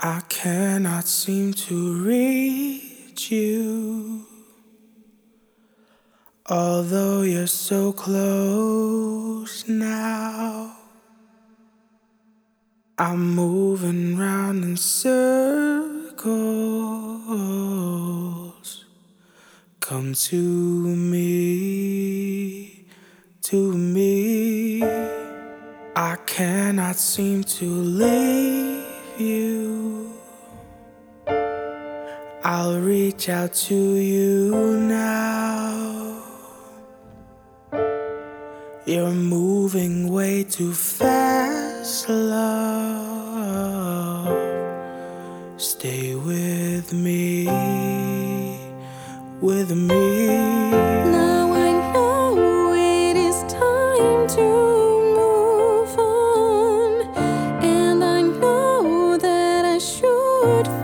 I cannot seem to reach you, although you're so close now. I'm moving round in circles. Come to me, to me. I cannot seem to leave you. I'll reach out to you now. You're moving way too fast, love. Stay with me, with me. Now I know it is time to move on, and I know that I should